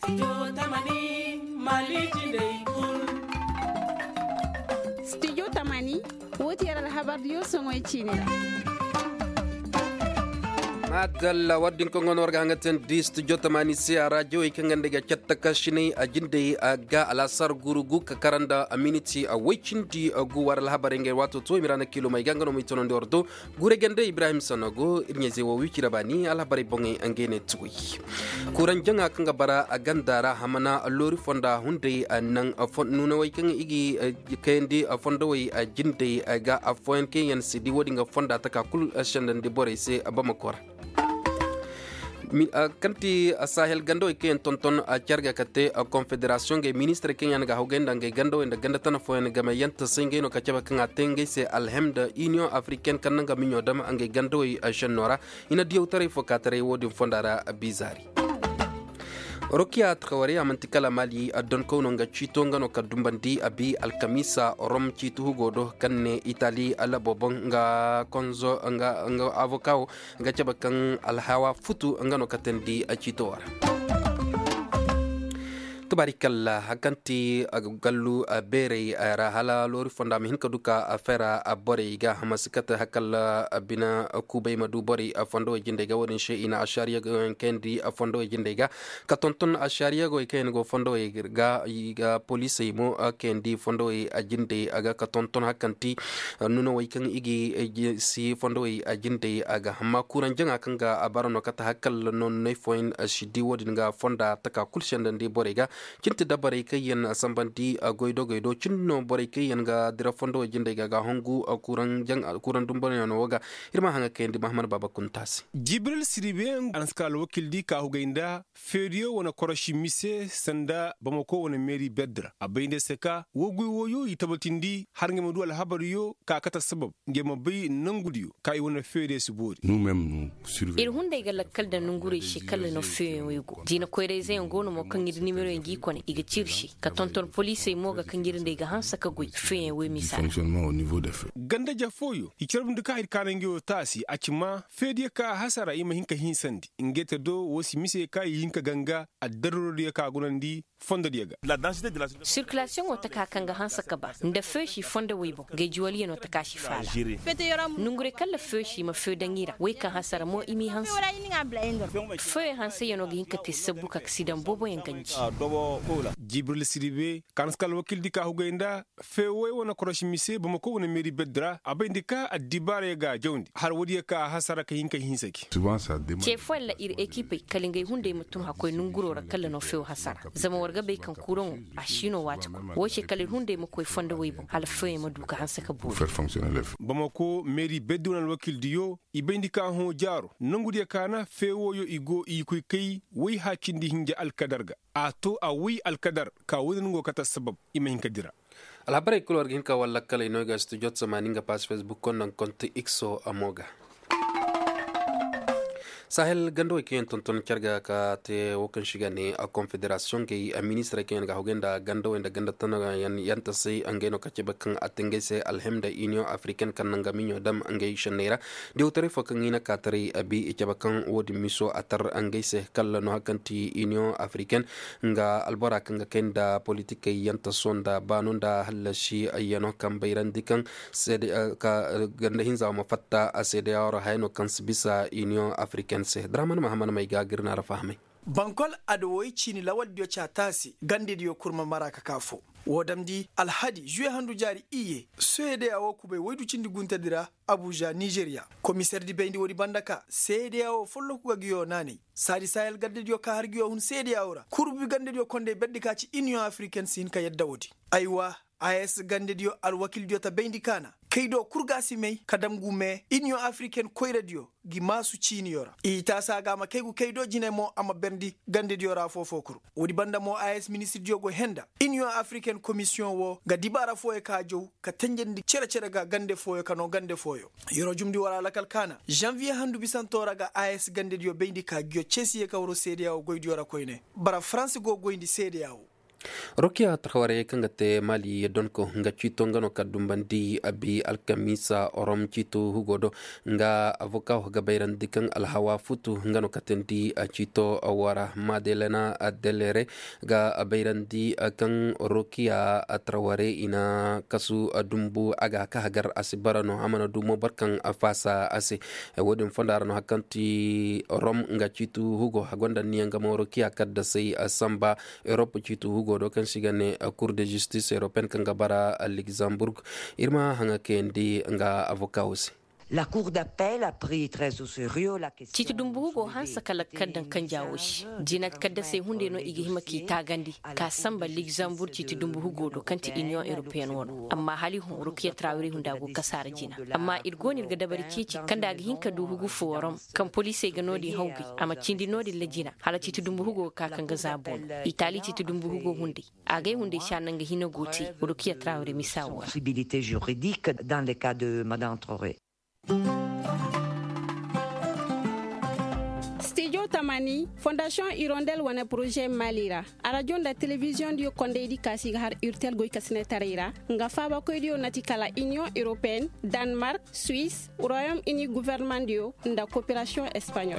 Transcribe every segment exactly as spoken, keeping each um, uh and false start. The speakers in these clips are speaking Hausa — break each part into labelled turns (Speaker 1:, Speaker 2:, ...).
Speaker 1: Studio Tamani Malijinde Kul.
Speaker 2: Studio Tamani woti yara habar yo songoy chine.
Speaker 3: madalla waddin ko ngon warga hangaten di studio tamani si a radio e kangande ga chatta kashini a jinde a ga alasar gurugu ka karanda aminiti a wicindi a gu war habare nge wato to mirana kilo mai gangano mi tonon dordo gure gende ibrahim sanogo irnyeze wo wikira bani al habare bonge angene tuwi kuran janga kanga bara a gandara hamana lori fonda hunde nan a fon nuna way kan igi kendi a fonda way a jinde a ga a foen ke yan sidi wodi nga fonda taka kul shandan de bore se abamakor mi uh, kanti uh, sahel gando ke tonton a uh, charga kate a uh, confederation ge ministre kenyan ga hogenda ge gando en ganda tan fo en gama yanta singe no kachaba kan atenge se alhamda union africaine kan nga minyo dam ange gando e uh, shanora ina diu tare fo katare wodi fondara uh, bizari Rokia Traoré amantikala mali adon kono nga chitonga no kadumbandi abi alkamisa rom chitu hugodo kanne Italy ala bobon nga konzo nga nga avocao nga chabakan alhawa futu nga no katendi a chitowar tubarikalla hakanti gallu bere ra hala lori fonda mi hinka duka afera abore ga hamasikata hakalla bina kubay madu bore fondo jinde ga wodin she ina ashariya go kendi fondo jinde ga katonton ashariya go ken go fondo ga ga police mo kendi fondo jinde aga katonton hakanti nuno way kan igi si fondo jinde aga hamma kuran janga kanga abarono kata hakalla non ne foin shidi wodin ga fonda taka kulshanda ndi bore ga kinti dabare kayen sambandi goido goido cinno bare kayen ga dira fondo jinde ga ga hongu kuran jang kuran dumbare no waga irma hanga kendi Muhammad Baba Kuntasi
Speaker 4: Jibril Sidibe anskal wakil di ka hugainda ferio wona koroshi mise sanda Bamako wona meri bedra abayinde seka wogu woyo itabatindi har ngema du al habariyo ka kata sabab ngema bay nangudiyo kay wona feede subori
Speaker 5: nous même nous surveillons
Speaker 6: ir hunde ga lakkal da nungure shi kala no feeyo wego dina koyre zay ngono mo kan yidi numero ngi kone iga cirshi ka tonton police mo ga kan yirinde ga hansa ka guy feeyo we misal
Speaker 5: fonctionnement au niveau des faits
Speaker 4: ganda jafoyo ikirbundu ka ir kanangiyo tasi acima feede ka hasara ima hinka hinsandi ingete do wosi mise ka hinka ganga a darrori ka gunandi fonda diga
Speaker 7: la densité de la
Speaker 6: circulation wata ka kanga hansa ka ba nda feshi fonda webo ga juwali no ta kashi fala nungure kala feshi ma fe dangira we ka hasara mo imi hansa fe hansa yano ga hinka tisabu ka accident bobo yankanji
Speaker 4: Jibril Sidibe kanskal wakil di ka hugainda fe we wona koroshi mise Bamako wona meri bedra abayndi ka adibare ga jawndi har wodi ka hasara ka hinka hinsaki
Speaker 5: souvent ça demande
Speaker 6: ce folla ir équipe kalingay hunde mutum hakoy nunguro ra kala no fe hasara zama warga be kan kuron ashino wata ko woce kalin hunde mu koy fonda weybo hal fe ma duka hansa ka bu
Speaker 5: faire fonctionner les faits
Speaker 4: Bamako meri bedunal wakil diyo ibayndi ka ho jaro nangudi kana fe woyo igo i koy kay wi hakindi hinja alkadarga ato a wi alkadar ka wudin go kata sabab imahin kadira
Speaker 3: alhabare kulor ginka walla kala ino ga studio tsamaninga pas Facebook kon nan konti Xo amoga sahel gando ke tonton charga ka te wokan shiga ne a confederation ke a ministre ke ga hogenda gando enda ganda tanaga yan yanta sai angeno ka cebakan atenge se alhamda union africaine kan nga minyo dam angay shanera de utare fokan ina ka tare abi cebakan wodi miso atar angay se kala no hakanti union africaine nga albora kan ga kenda politique yanta sonda banunda halashi ayano kan bayrandikan se ka ganda hinza ma fatta asede yaro hayno kan sibisa union africaine se draman mahamana mai gagir na rafahmai
Speaker 8: bankol adowoy chini lawal dio chatasi gande dio kurma maraka kafo wodamdi alhadi juye handu jari iye sede awo kube waydu cindi guntadira Abuja Nigeria commissaire di bendi wodi bandaka sede awo follo ku gagiyo nani sadi sahel gande dio ka hargiyo hun sede awra kurbi gande dio konde beddi ka ci union africaine sin ka yadda wodi aywa A S gande dio alwakil dio ta bendi kana keido kurgasi mei kadam gume union africaine koyra dio gi masu chini yora ita saga ma keigu keido jine mo ama bendi gande dio ra fofo kuru wodi banda mo A S ministre dio go henda union africaine commission wo ga dibara fo e ka jow ka tanjendi cere cere ga gande fo e kano gande fo yo yoro jumdi wala lakal kana janvier handu bisantora ga A S gande dio bendi ka gyo chesi e ka woro C D A O goydi yora koyne bara France go goyndi C D A O
Speaker 3: rokia traore kangate mali donko nga chito ngano kadumbandi abi alkamisa orom chito hugodo nga avoka ga bayran dikan alhawa futu ngano katendi chito awara madelena adelere ga bayrandi kan rokia traore ina kasu dumbu aga ka hagar asibarano amana dumo barkan afasa ase wodin fondarano hakanti orom nga chito hugo hagonda nianga mo rokia kadda sai asamba europe chito hugo do kan sigane cour de justice européenne kan gabara Luxembourg irma hanga kendi nga avocat aussi.
Speaker 7: La Cour d'appel a pris très au sérieux la question.
Speaker 6: Titi dumbugo hansa kala kaddan kan jawo shi. Jina kadda sai hunde no igi hima ki tagandi. Ka samba Luxembourg titi dumbugo do kanti Union Européenne wono. Amma hali hon rukiya Traoré hunda go kasara jina. Amma irgoni ga dabari kici kanda ga hinka du hugu forum kan police ga nodi hawgi amma cindi nodi lejina. Hala titi dumbugo ka kan ga zabon. Itali titi dumbugo hunde. Aga hunde shanan ga hina goti rukiya Traoré misawa.
Speaker 7: Possibilité juridique dans le cas de Madame Traoré.
Speaker 2: Studio Tamani, Fondation Hirondelle wana projet Malira. Arajon da télévision dio konde di kasi har urtel goy kasne tarira. Nga faba ko dio natikala Union Européenne, Danemark, Suisse, Royaume-Uni gouvernement dio nda coopération espagnole.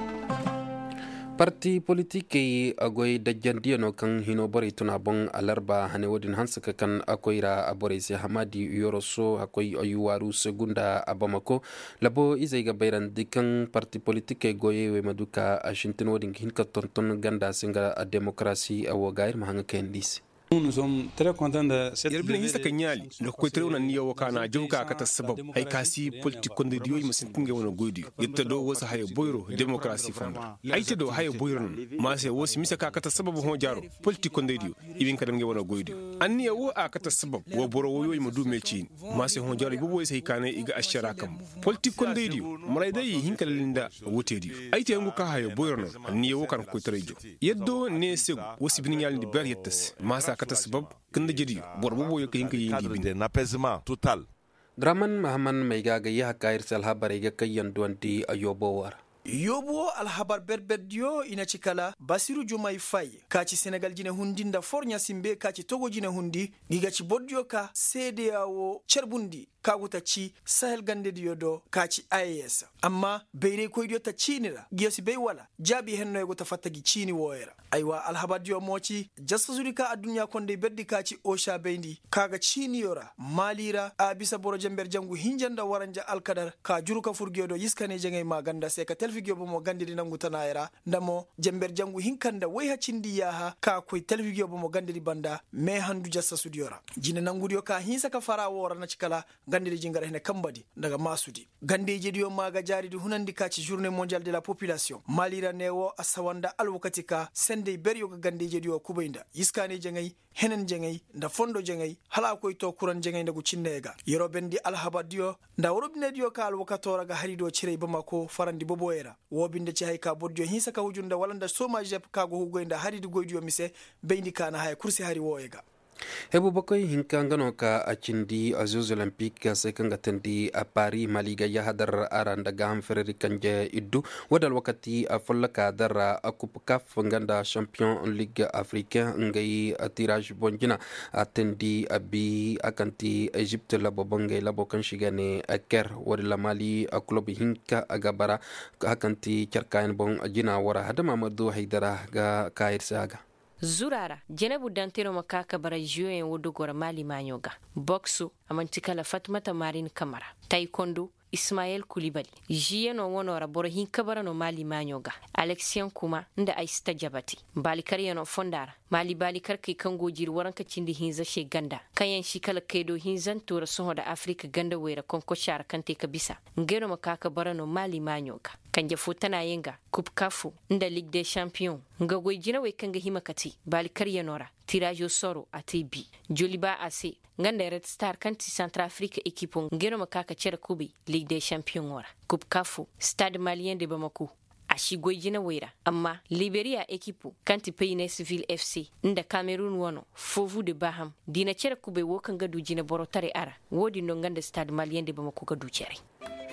Speaker 3: Parti politique agoy dajjandiyo no kan hino bari tuna bon alarba hane wodin hansaka kan akoira abore se hamadi yoroso akoy ayuwaru segunda abamako labo izaiga bayran dikan parti politique goye we maduka ashintin wodin hinka tonton ganda singa a demokrasi awogair mahanga kendis.
Speaker 9: Nous sommes très contents de cette
Speaker 4: yarbin hisa kanyali da ko tare wannan niyo kana jumka ka ta sabab ai kasi politique konde diyo musin kunge wona godi yetta do wasa haye boyro democracy fanda ai te do haye boyro ma se wosi misa ka ka ta sabab ho jaro politique konde diyo ibin kadam nge wona godi anniya wo a ka ta sabab wo boro wo yoy mudu meci ma se ho jaro ibo sai kana iga ashara kam politique konde diyo murai dai hinkal linda wote diyo ai te ngu ka haye boyro anniya wo kan ko tare jo yeddo ne se wosi bin yalni ber yettas ma sa kata sabab kanda jiri borbo yo kayin kayin gibi
Speaker 5: un apaisement total.
Speaker 3: Draman Mahaman mai gaga ya kair sal habare ga kayan duanti ayobo war.
Speaker 8: yobo alhabar berbediyo ina cikala Basiru Jomai Faye kaci Senegal jine hundi nda fornya simbe kaci Togo jine hundi gigaci boddio ka C D A O cerbundi kaguta ci Sahel gande diyo do kaci I A S amma beyre koydiyo ta cinira giyosi bey wala jabi henno ego ta fattagi cini woyera aywa alhabar diyo moci jassa zurika adunya konde beddi kaci Osha Beyndi kaga cini yora malira abisa boro jamber jangu hinjanda waranja alkadar ka juruka furgiyo do yiskane jengay maganda seka telfigyo bomo gandiri nangu tanayera ndamo jamber jangu hinkanda way hacindi yaha ka koy telfigyo bomo gandiri banda me handu jassa sudiyora jina nangudiyo ka hinsa ka fara wora na cikala gandiri jingara hene kambadi daga masudi gande jediyo maga jaridi hunandi kaci journée mondiale de la population malira newo asawanda alwakati ka sende beryo ga gande jediyo kubainda yiskane jengay henen jengay nda fondo jengay hala koy to kuran jengay ndagu cinnega yoro bendi alhabadiyo nda worobine diyo ka alwakatora ga harido cirey bamako farandi boboyera wobinde ci hay ka boddiyo hinsa ka hujunda walanda soma jep ka go hugoynda haridi goydiyo mise beyndi kana hay kursi hari woyega
Speaker 3: hebu bakoy hinkangano ka acindi a Jeux Olympiques sai kanga tendi a Paris maliga ya hadar aranda gam ferri kanje iddu wadal wakati a follaka dara a coupe caf nganda champion ligue africain ngai a tirage bonjina atendi abi akanti Egypte labo bangay labo kan shigane a ker wadala mali a club hinka agabara akanti charkain bon jina wara hada Mamadou Haidara ga kair saga
Speaker 6: zurara jenebu dantero makaka bara juyen wodo gora mali manyoga boxu amantikala Fatmata Marin Kamara taekwondo Ismaël Koulibaly jiyeno wonora boro hinkabara no mali manyoga Alexian Kuma nda Aista Jabati balikar yano fondara mali balikar kai kango jiri waranka cindi hinza she ganda kayan shi kala kaido hinzan tora soho da Afrika ganda wera konko shara kante kabisa ngeno makaka bara no mali manyoga kanje futana yenga kup kafu nda Ligue des Champions nga goyjina we kanga himakati balikar yanora tirajo soro atibi joliba ase nganda Red Star kanti Centrafrique équipe ngeno makaka cera kubi Ligue des Champions wara kup kafu Stade Malien de Bamako ashi goyjina wera amma Liberia équipe kanti Paynesville F C nda Cameroon wono Fovu de Baham dina cera kube wo kanga dujina borotare ara wodi no nganda Stade Malien de Bamako ga ducere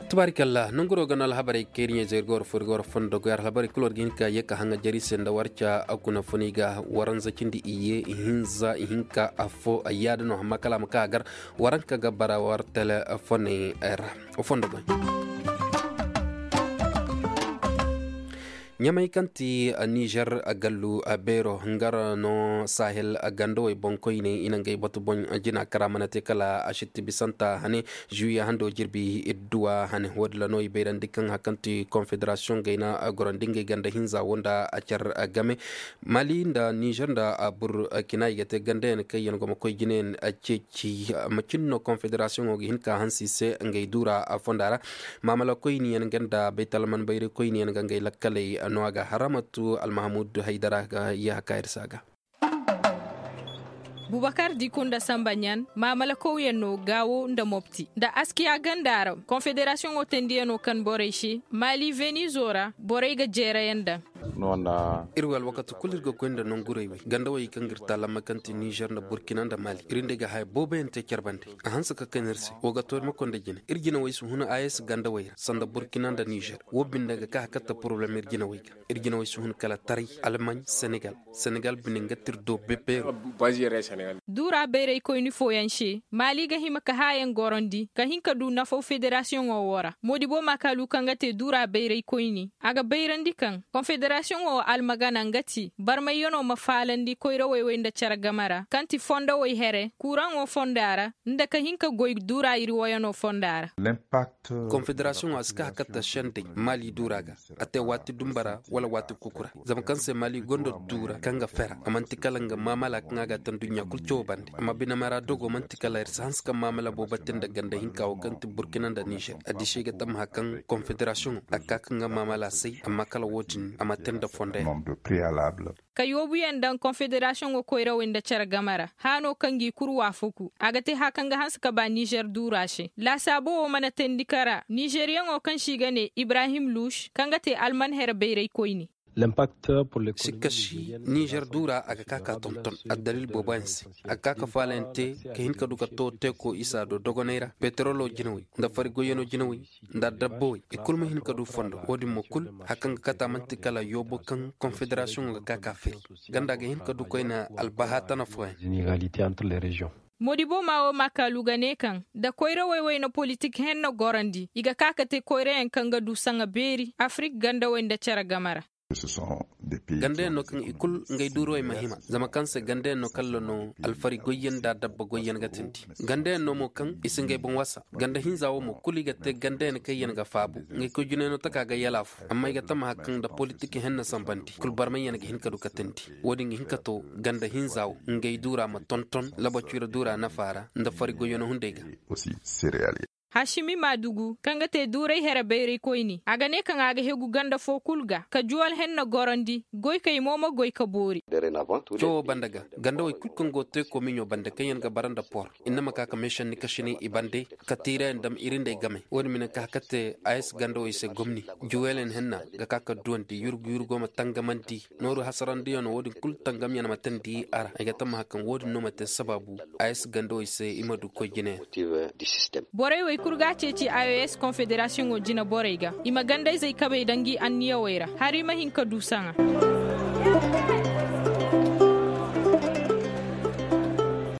Speaker 3: Tabarakallah nunguro ganal habari kerinya zergor furgor fondo gar habari kulor ginka yeka hanga jari senda warcha akuna funiga waran zakindi iye hinza hinka afo ayada no makala makagar waran kaga bara war telefoni era fondo go nyamai kanti a Niger a gallu a bero ngara no sahel a gando e bonkoine inangay batu bon jina karamanate kala a shitti bisanta hane juya hando jirbi idduwa hane wadla no iberan dikan hakanti confederation gaina a gorandinge ganda hinza wonda a char a game mali nda Niger nda a bur kinai gate gande ne kayen go makoy ginen a ceci macinno confederation o hinka hansi se ngay dura a fondara mamala koyni en ganda betalman bayre koyni en gangay lakkale noaga haramatu almahmud haidara ga ya kair saga
Speaker 10: Bubakar Dikunda Sambanyan mamala ko yenno gawo nda mopti da askiya gandara confederation otendiye no kan boreshi mali venizora borega jera yanda
Speaker 3: nona irwal wakatu kulirgo kwenda non gurewi ganda way kangirta la makanti Niger na Burkina da Mali irinde ga hay bobe ente kerbande a hansa ka kanerse woga tor makonde jine irgina way su huna AS ganda way sanda Burkina da Niger wobinde ga ka hakata problem irgina way irgina way su huna kala tari Allemagne Senegal Senegal bininga tirdo bebe
Speaker 10: bazire Senegal dura bere ko ni foyanshi Mali ga hima ka hayen gorondi ka hinka du na fo federation o wora modibo makalu kangate dura bere ko ni aga beyrandi kan confederation o almagana ngati barma yono mafalandi koyra wewe nda cara gamara kanti fonda way here kuran o fondara nda ka hinka goy dura iri woyano fondara
Speaker 3: l'impact confederation aska hakata shante Mali duraga ate wati dumbara wala wati kukura zam kanse Mali gondo dura kanga fera amantikala nga mamala ngaga tan dunya kulcho bande amma bina mara dogo mantikala irsans ka mamala bobatin da ganda hinka o kanti Burkina da Niger adishe ga tam hakan confederation akaka nga mamala sai amma kala wotin amma tenda fonde
Speaker 11: nombre préalable
Speaker 10: kayobu yandan confederation o koyra wenda cara gamara hano kangi kurwa fuku agate hakanga hanska ba Niger durashe la sabo o mana tendikara Nigerian o kan shigane Ibrahim Louche kangate alman herbeire koyni
Speaker 12: l'impact pour l'économie
Speaker 3: sikashi Niger dura aga kaka tonton adalil bobansi aga kaka falente ke hinka duka to teko isa do dogonera petrolo jinawi nda farigo yeno jinawi nda dabboy e kulma hinka du fondo wodi mo kul hakanga kata mantikala yobo kan confederation ga kaka feri ganda ga hinka du koyna albahata na fo
Speaker 12: inégalité entre les régions
Speaker 10: Modibo mao makaluga ne kan da koyra wewe na politik hen na gorandi iga kakate koyra en kanga du sanga beri Afrique ganda wenda cara gamara
Speaker 3: gande no kan ikul ngay duro e mahima zama kanse gande no kallo no alfari goyen da dabba goyen gatinti gande no mo kan isingay bon wasa gande hinzawo mo kuli gatte gande ne kayen ga fabu ngay ko june no taka ga yalafu amma ga tama hakan da politiki henna sambanti kul barman yana ga hinka du katenti wodi ngi hinka to gande hinzawo ngay dura ma tonton labo chira dura na fara nda fari goyen hundega
Speaker 11: aussi céréalier
Speaker 10: Hashimi Madugu kanga te durai hera beiri koini aga ne kan aga hegu ganda fo kulga ka juwal henna gorandi goy kay momo goy ka bori
Speaker 3: to bandaga ganda way kulkan gote ko minyo banda kayen ga baranda por inna maka ka mission ni kashini ibande katira ndam irinde game woni min ka hakate ais ganda way se gomni juwelen henna ga kaka duwanti yurgu yurgo ma tangamanti noru hasarandi on wodi kul tangam yana matandi ara aga tamma hakan wodi no mate sababu ais ganda way se imadu ko gine
Speaker 10: boray way kurga ceci I O S confederation o jina boreyga ima ganda zai kabe dangi anniya waira hari mahin ka dusanga